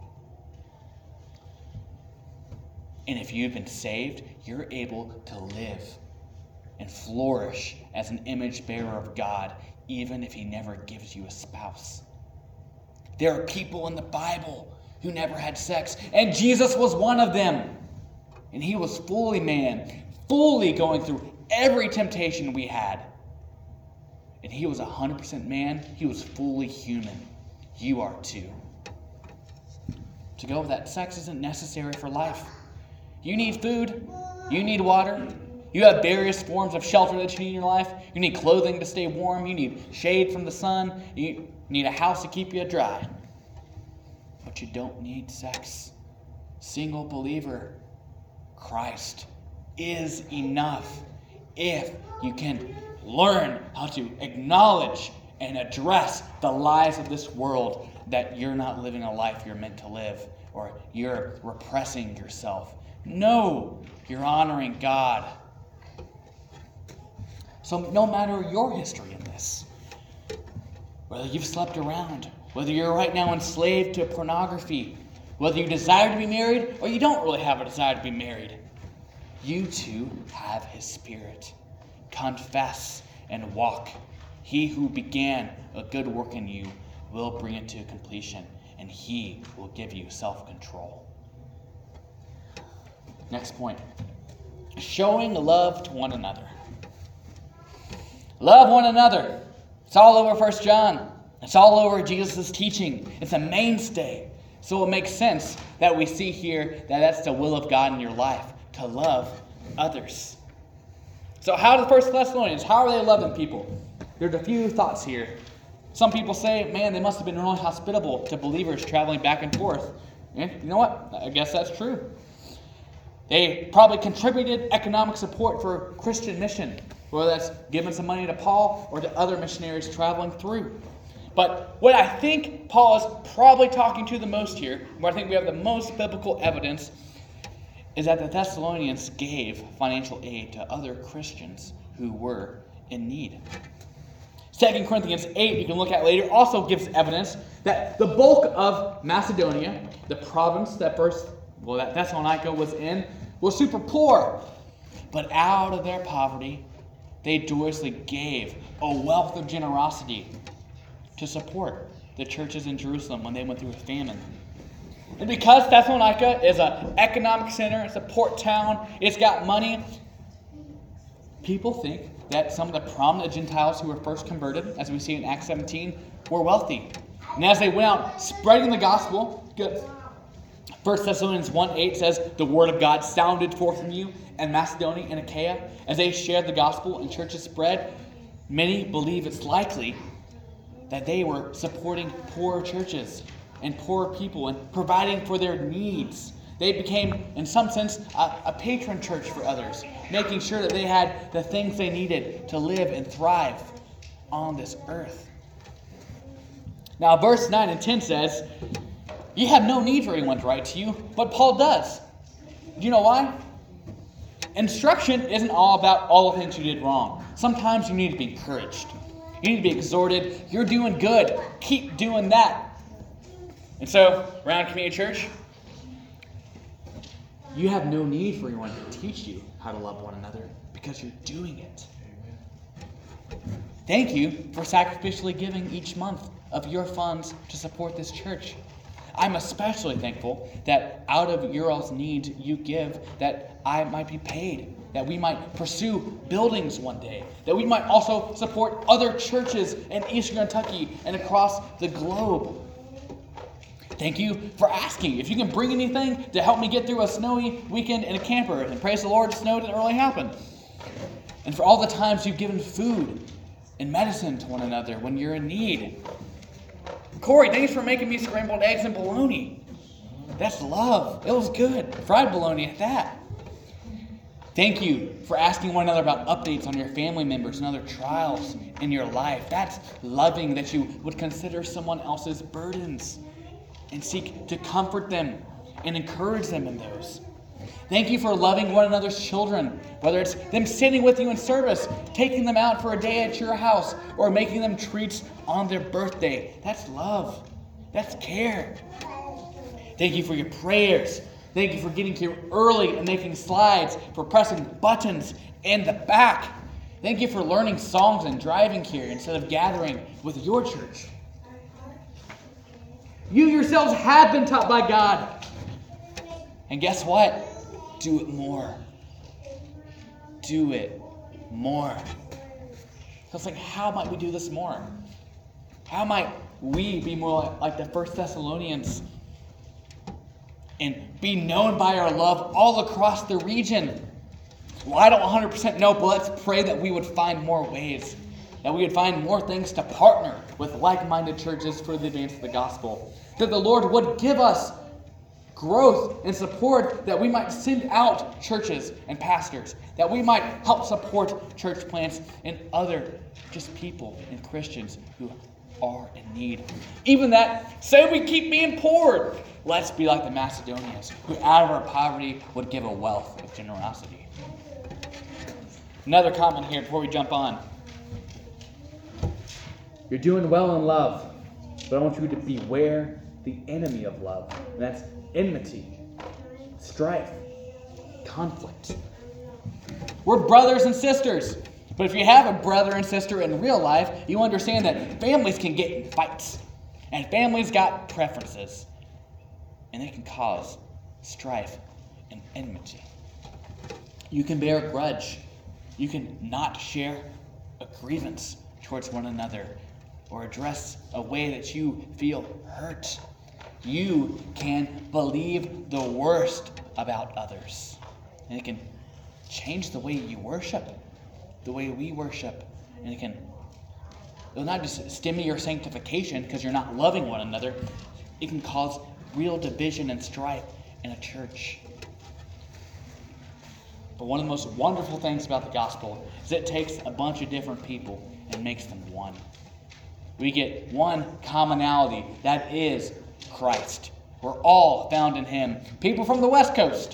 And if you've been saved, you're able to live and flourish as an image bearer of God, even if he never gives you a spouse. There are people in the Bible who never had sex, and Jesus was one of them. And he was fully man, fully going through every temptation we had. And he was 100% man. He was fully human. You are too. To go with that, sex isn't necessary for life. You need food. You need water. You have various forms of shelter that you need in your life. You need clothing to stay warm. You need shade from the sun. You need a house to keep you dry. But you don't need sex. Single believer, Christ is enough if you can learn how to acknowledge and address the lies of this world that you're not living a life you're meant to live or you're repressing yourself. No, you're honoring God. So no matter your history in this, whether you've slept around, whether you're right now enslaved to pornography, whether you desire to be married or you don't really have a desire to be married, you too have his Spirit. Confess and walk. He who began a good work in you will bring it to completion, and he will give you self-control. Next point. Showing love to one another. Love one another. It's all over 1 John. It's all over Jesus' teaching. It's a mainstay. So it makes sense that we see here that that's the will of God in your life, to love others. So how do the First Thessalonians, how are they loving people? There's a few thoughts here. Some people say, man, they must have been really hospitable to believers traveling back and forth. And you know what? I guess that's true. They probably contributed economic support for Christian mission, whether that's giving some money to Paul or to other missionaries traveling through. But what I think Paul is probably talking to the most here, where I think we have the most biblical evidence, is that the Thessalonians gave financial aid to other Christians who were in need. 2 Corinthians 8, you can look at later, also gives evidence that the bulk of Macedonia, the province that Thessalonica was in, was super poor. But out of their poverty, they joyously gave a wealth of generosity to support the churches in Jerusalem when they went through a famine. And because Thessalonica is an economic center, it's a port town, it's got money, people think that some of the prominent Gentiles who were first converted, as we see in Acts 17, were wealthy. And as they went out spreading the gospel, 1 Thessalonians 1:8 says, the word of God sounded forth from you in Macedonia and Achaia. As they shared the gospel and churches spread, many believe it's likely that they were supporting poor churches and poor people and providing for their needs. They became, in some sense, a patron church for others, making sure that they had the things they needed to live and thrive on this earth. Now, verse 9 and 10 says, you have no need for anyone to write to you, but Paul does. Do you know why? Instruction isn't all about all the things you did wrong. Sometimes you need to be encouraged. You need to be exhorted. You're doing good. Keep doing that. And so, around Community Church, you have no need for anyone to teach you how to love one another because you're doing it. Thank you for sacrificially giving each month of your funds to support this church. I'm especially thankful that out of your all's needs you give, that I might be paid, that we might pursue buildings one day, that we might also support other churches in Eastern Kentucky and across the globe. Thank you for asking if you can bring anything to help me get through a snowy weekend in a camper. And praise the Lord, snow didn't really happen. And for all the times you've given food and medicine to one another when you're in need. Corey, thanks for making me scrambled eggs and bologna. That's love. It was good. Fried bologna at that. Thank you for asking one another about updates on your family members and other trials in your life. That's loving, that you would consider someone else's burdens and seek to comfort them and encourage them in those. Thank you for loving one another's children, whether it's them sitting with you in service, taking them out for a day at your house, or making them treats on their birthday. That's love. That's care. Thank you for your prayers. Thank you for getting here early and making slides, for pressing buttons in the back. Thank you for learning songs and driving here instead of gathering with your church. You yourselves have been taught by God. And guess what? Do it more. Do it more. So it's like, how might we do this more? How might we be more like the First Thessalonians and be known by our love all across the region? Well, I don't 100% know, but let's pray that we would find more ways, that we would find more things to partner with like-minded churches for the advance of the gospel, that the Lord would give us growth and support, that we might send out churches and pastors, that we might help support church plants and other just people and Christians who are in need. Even that, say we keep being poor, let's be like the Macedonians, who out of our poverty would give a wealth of generosity. Another comment here before we jump on. You're doing well in love, but I want you to beware the enemy of love. And that's enmity, strife, conflict. We're brothers and sisters. But if you have a brother and sister in real life, you understand that families can get in fights. And families got preferences. And they can cause strife and enmity. You can bear a grudge. You can not share a grievance towards one another or address a way that you feel hurt. You can believe the worst about others. And it can change the way you worship, the way we worship. And it'll not just stem your sanctification because you're not loving one another. It can cause real division and strife in a church. But one of the most wonderful things about the gospel is it takes a bunch of different people and makes them one. We get one commonality, that is Christ. We're all found in Him. People from the West Coast.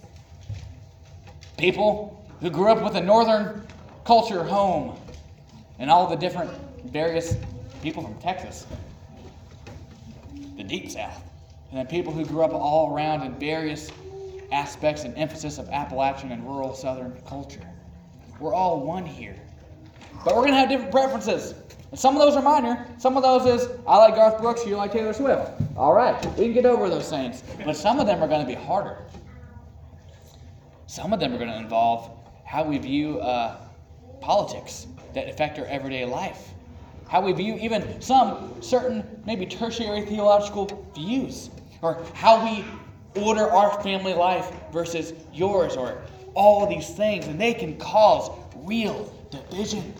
People who grew up with a northern culture home. And all the different various people from Texas. The Deep South. And then people who grew up all around in various aspects and emphasis of Appalachian and rural Southern culture. We're all one here. But we're going to have different preferences. And some of those are minor. Some of those is, I like Garth Brooks, you like Taylor Swift. All right, we can get over those things. But some of them are going to be harder. Some of them are going to involve how we view politics that affect our everyday life. How we view even some certain, maybe tertiary theological views. Or how we order our family life versus yours, or all these things. And they can cause real division.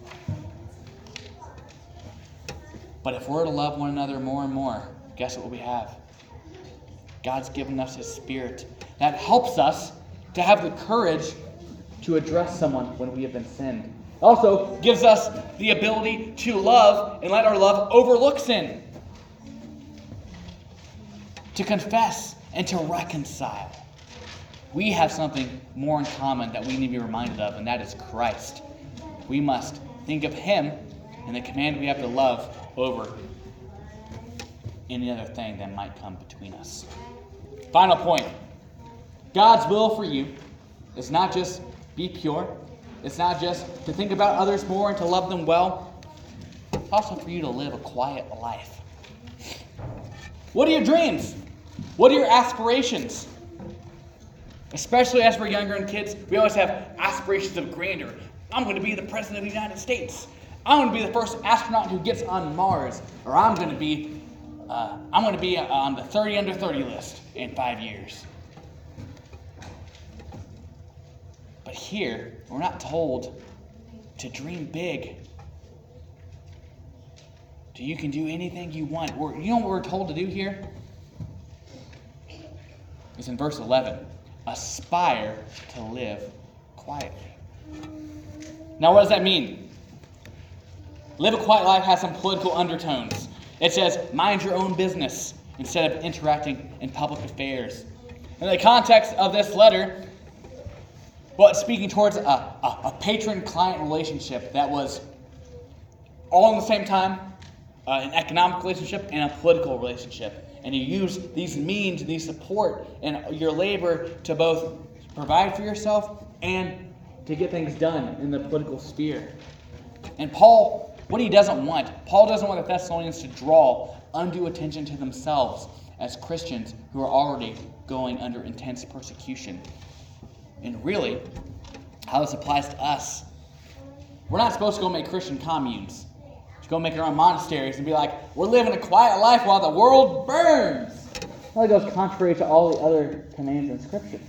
But if we're to love one another more and more, guess what we have? God's given us His Spirit. That helps us to have the courage to address someone when we have been sinned. Also gives us the ability to love and let our love overlook sin. To confess and to reconcile. We have something more in common that we need to be reminded of, and that is Christ. We must think of Him and the command we have to love over any other thing that might come between us. Final point. God's will for you is not just be pure. It's not just to think about others more and to love them well. It's also for you to live a quiet life. What are your dreams? What are your aspirations? Especially as we're younger and kids, we always have aspirations of grandeur. I'm going to be the President of the United States. I'm going to be the first astronaut who gets on Mars. Or I'm going to be I'm going to be on the 30 under 30 list in 5 years. But here, we're not told to dream big. You can do anything you want. You know what we're told to do here? It's in verse 11. Aspire to live quietly. Now, what does that mean? Live a quiet life has some political undertones. It says, mind your own business instead of interacting in public affairs. In the context of this letter, it's speaking towards a patron-client relationship that was all at the same time an economic relationship and a political relationship. And you use these means, these support, and your labor to both provide for yourself and to get things done in the political sphere. And Paul, what he doesn't want, Paul doesn't want the Thessalonians to draw undue attention to themselves as Christians who are already going under intense persecution. And really, how this applies to us, we're not supposed to go make Christian communes. Go make our own monasteries and be like, we're living a quiet life while the world burns. Well, it goes contrary to all the other commands in Scripture.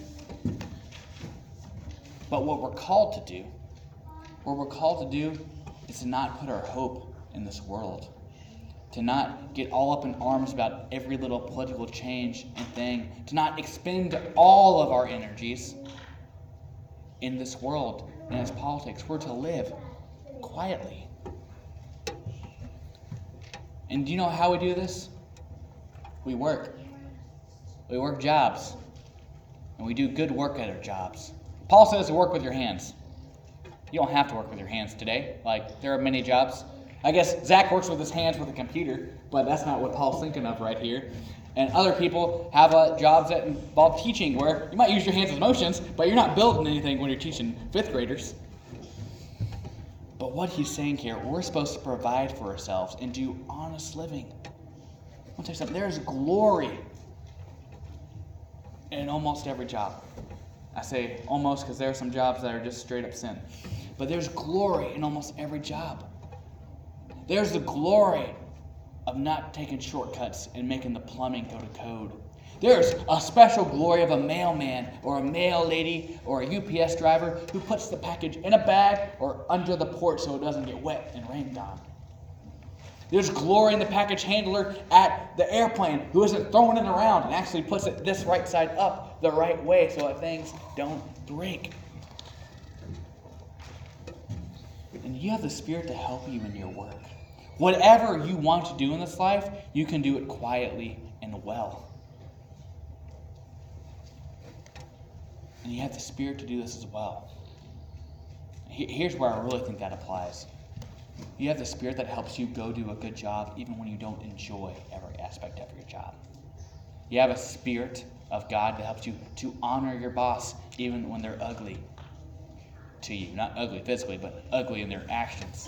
But what we're called to do is to not put our hope in this world. To not get all up in arms about every little political change and thing. To not expend all of our energies in this world and its politics. We're to live quietly. And do you know how we do this? We work. We work jobs. And we do good work at our jobs. Paul says to work with your hands. You don't have to work with your hands today. There are many jobs. I guess Zach works with his hands with a computer, but that's not what Paul's thinking of right here. And other people have jobs that involve teaching, where you might use your hands as motions, but you're not building anything when you're teaching 5th graders. But what he's saying here, we're supposed to provide for ourselves and do honest living. I'll tell you something, there's glory in almost every job. I say almost because there are some jobs that are just straight up sin. But there's glory in almost every job. There's the glory of not taking shortcuts and making the plumbing go to code. There's a special glory of a mailman or a mail lady or a UPS driver who puts the package in a bag or under the porch so it doesn't get wet and rained on. There's glory in the package handler at the airplane who isn't throwing it around and actually puts it this right side up the right way so that things don't break. And you have the Spirit to help you in your work. Whatever you want to do in this life, you can do it quietly and well. And you have the Spirit to do this as well. Here's where I really think that applies. You have the Spirit that helps you go do a good job even when you don't enjoy every aspect of your job. You have a Spirit of God that helps you to honor your boss even when they're ugly to you. Not ugly physically, but ugly in their actions.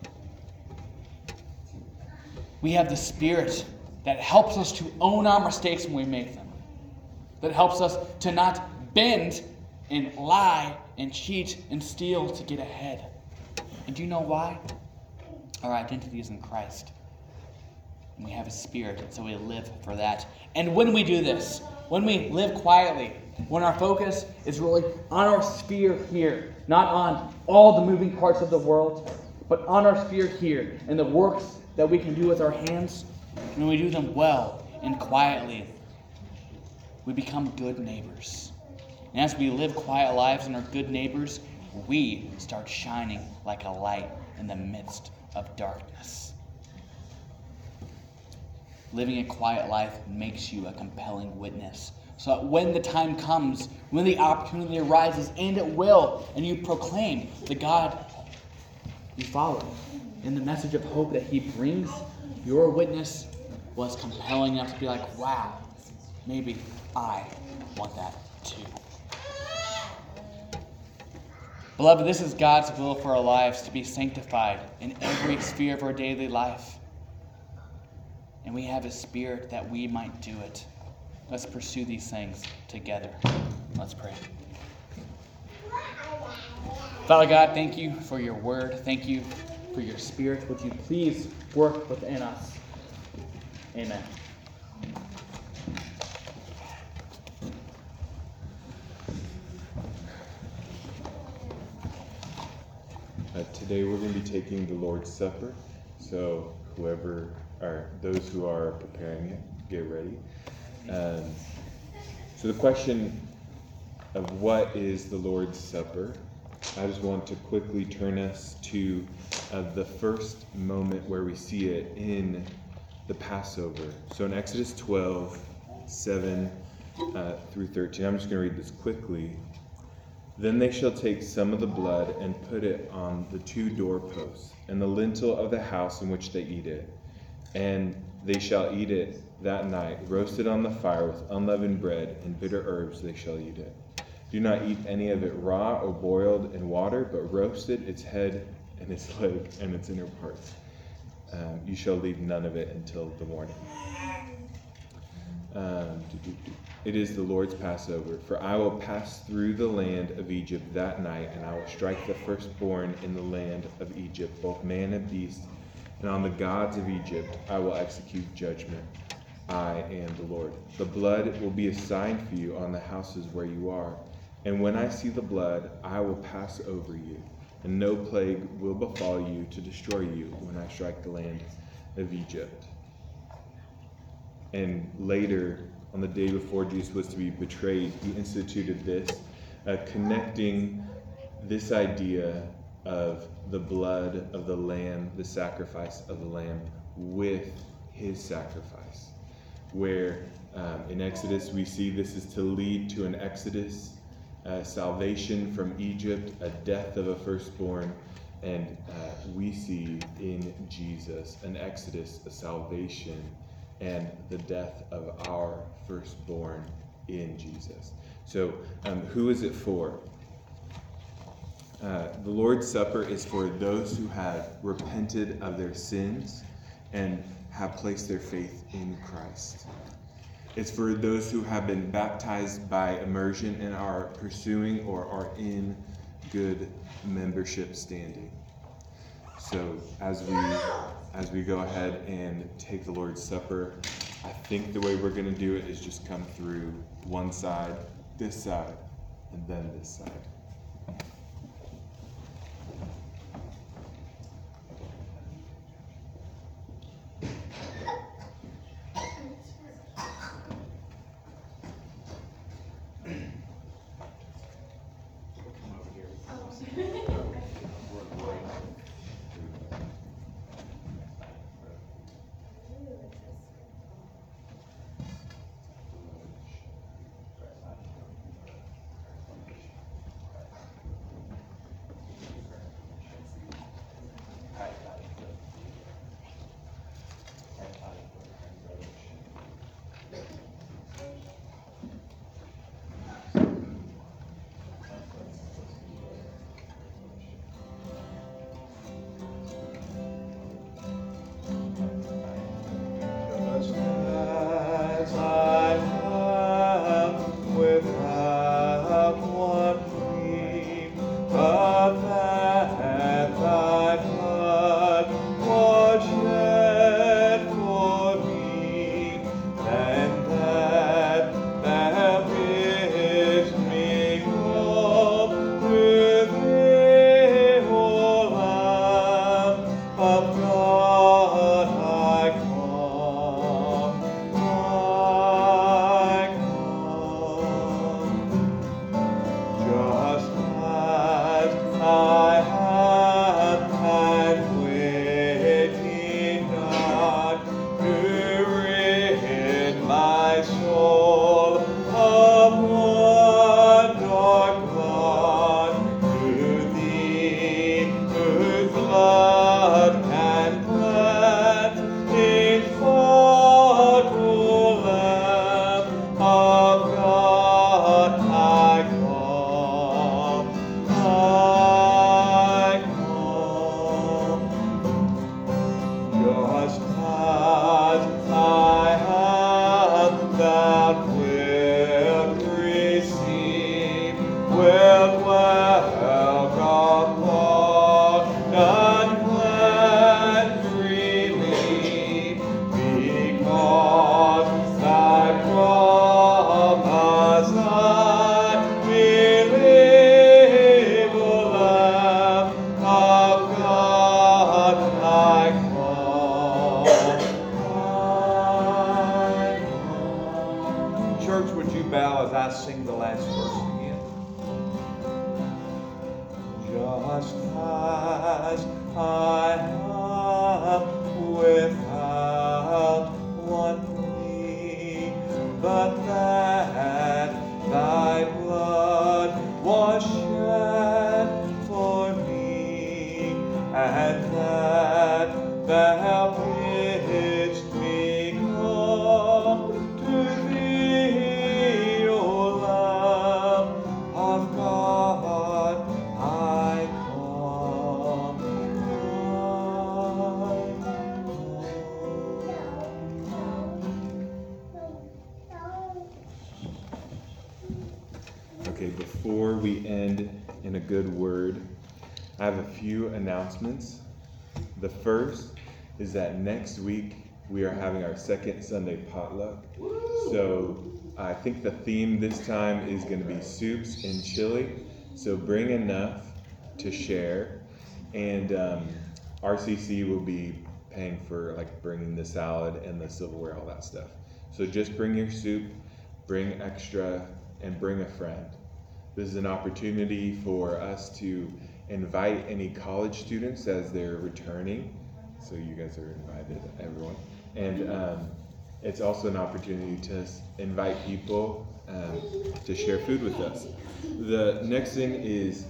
We have the Spirit that helps us to own our mistakes when we make them. That helps us to not bend and lie and cheat and steal to get ahead. And do you know why? Our identity is in Christ. And we have His Spirit, and so we live for that. And when we do this, when we live quietly, when our focus is really on our sphere here, not on all the moving parts of the world, but on our sphere here and the works that we can do with our hands, when we do them well and quietly, we become good neighbors. And as we live quiet lives and are good neighbors, we start shining like a light in the midst of darkness. Living a quiet life makes you a compelling witness. So that when the time comes, when the opportunity arises, and it will, and you proclaim the God you follow and the message of hope that He brings, your witness was compelling enough to be like, wow, maybe I want that too. Beloved, this is God's will for our lives, to be sanctified in every sphere of our daily life. And we have His Spirit that we might do it. Let's pursue these things together. Let's pray. Father God, thank you for your word. Thank you for your Spirit. Would you please work within us? Amen. Today we're going to be taking the Lord's Supper, so those who are preparing it, get ready. So the question of what is the Lord's Supper, I just want to quickly turn us to the first moment where we see it in the Passover. So in Exodus 12, 7 through 13, I'm just going to read this quickly. Then they shall take some of the blood and put it on the 2 doorposts and the lintel of the house in which they eat it. And they shall eat it that night, roasted on the fire with unleavened bread and bitter herbs they shall eat it. Do not eat any of it raw or boiled in water, but roasted, its head and its leg and its inner parts. You shall leave none of it until the morning. It is the Lord's Passover, for I will pass through the land of Egypt that night, and I will strike the firstborn in the land of Egypt, both man and beast, and on the gods of Egypt I will execute judgment. I am the Lord. The blood will be a sign for you on the houses where you are, and when I see the blood, I will pass over you, and no plague will befall you to destroy you when I strike the land of Egypt. And later, on the day before Jesus was to be betrayed, he instituted this, connecting this idea of the blood of the lamb, the sacrifice of the lamb, with his sacrifice. Where in Exodus we see this is to lead to an exodus, salvation from Egypt, a death of a firstborn, and we see in Jesus an exodus, a salvation, and the death of our firstborn in Jesus. So who is it for? The Lord's Supper is for those who have repented of their sins and have placed their faith in Christ. It's for those who have been baptized by immersion and are pursuing or are in good membership standing. So as we go ahead and take the Lord's Supper, I think the way we're going to do it is just come through one side, this side, and then this side. sing the last verse again. Just as I am without one plea, but that thy blood was shed for me, and that thou bidst me come to thee, O Lamb of God, I come. Okay, before we end in a good word, I have a few announcements. The first is that next week we are having our second Sunday potluck. So I think the theme this time is going to be soups and chili. So bring enough to share. And RCC will be paying for like bringing the salad and the silverware, all that stuff. So just bring your soup, bring extra, and bring a friend. This is an opportunity for us to invite any college students as they're returning. So you guys are invited, everyone. And it's also an opportunity to invite people to share food with us. The next thing is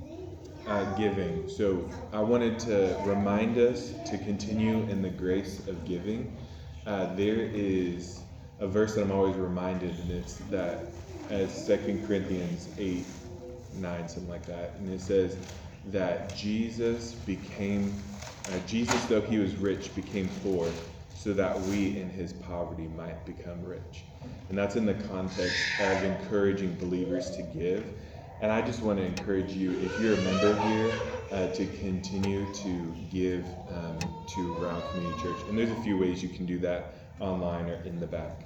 giving. So I wanted to remind us to continue in the grace of giving. There is a verse that I'm always reminded, and it's that as 2 Corinthians 8:9, something like that. And it says that Jesus, though he was rich, became poor, so that we in his poverty might become rich. And that's in the context of encouraging believers to give. And I just want to encourage you, if you're a member here, to continue to give to Round Community Church. And there's a few ways you can do that online or in the back.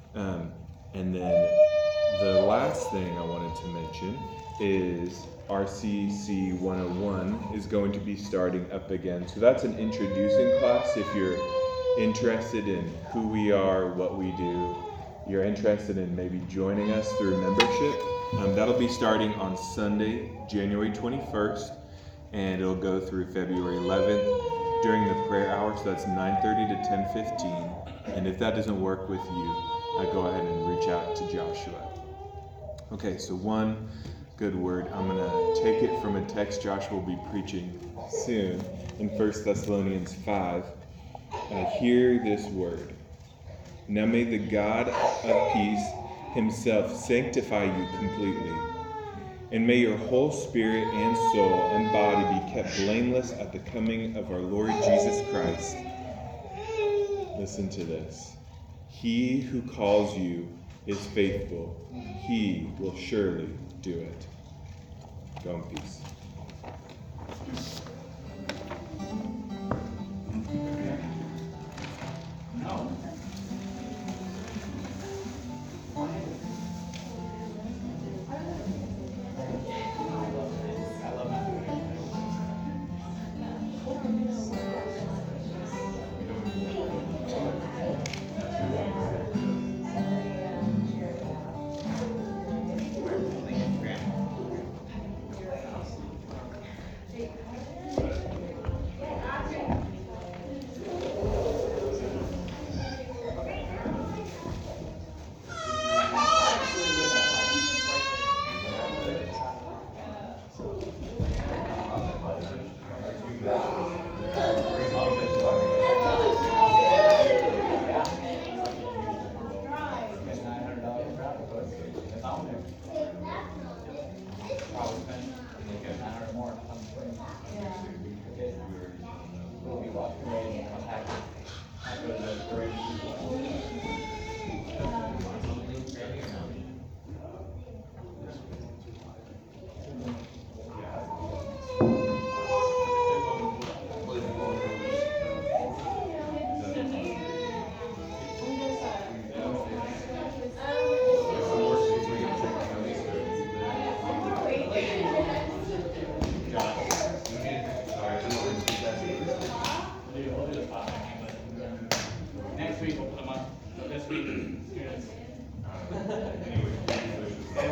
And then the last thing I wanted to mention is RCC 101 is going to be starting up again. So that's an introducing class. If you're interested in who we are, what we do, you're interested in maybe joining us through membership, that'll be starting on Sunday, January 21st, and it'll go through February 11th during the prayer hour. So that's 9:30 to 10:15. And if that doesn't work with you, go ahead and reach out to Joshua. Okay, so one good word. I'm going to take it from a text Joshua will be preaching soon in 1 Thessalonians 5. Hear this word. Now may the God of peace himself sanctify you completely, and may your whole spirit and soul and body be kept blameless at the coming of our Lord Jesus Christ. Listen to this. He who calls you is faithful. He will surely do it. Go in peace. Next week we'll put them up. This week, students.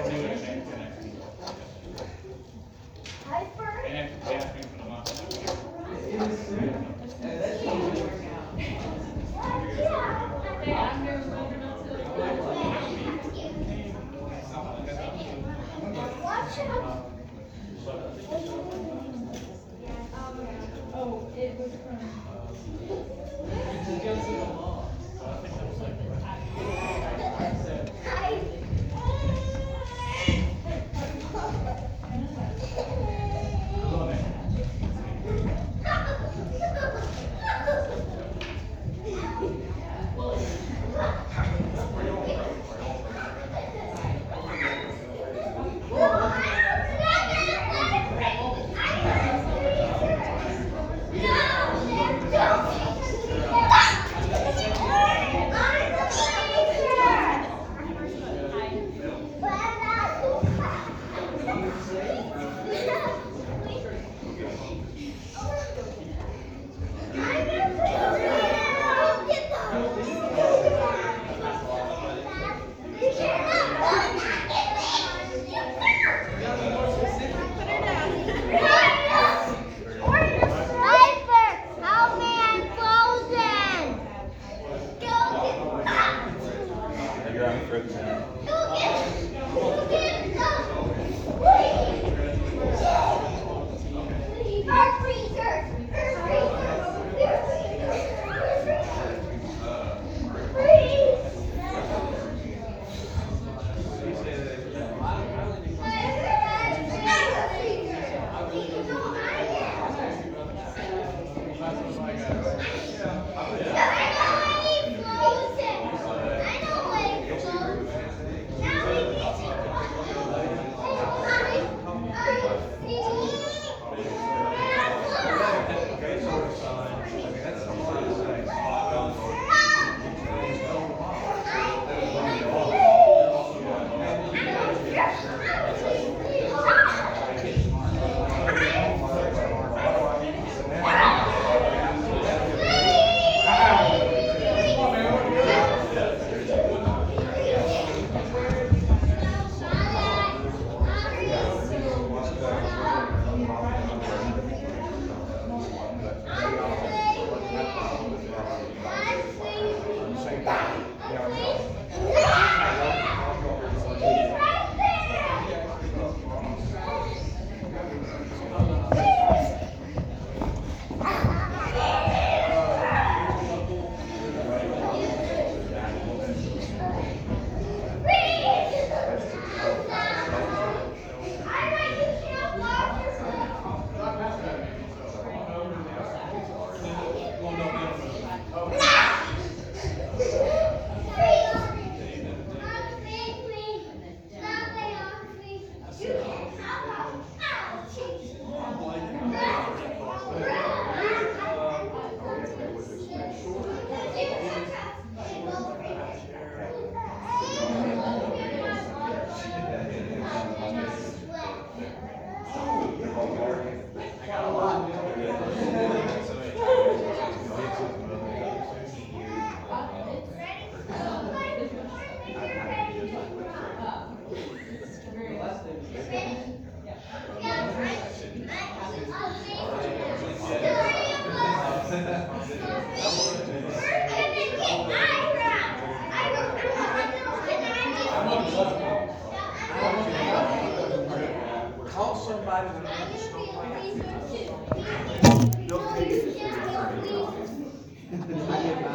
Call somebody that knows the story.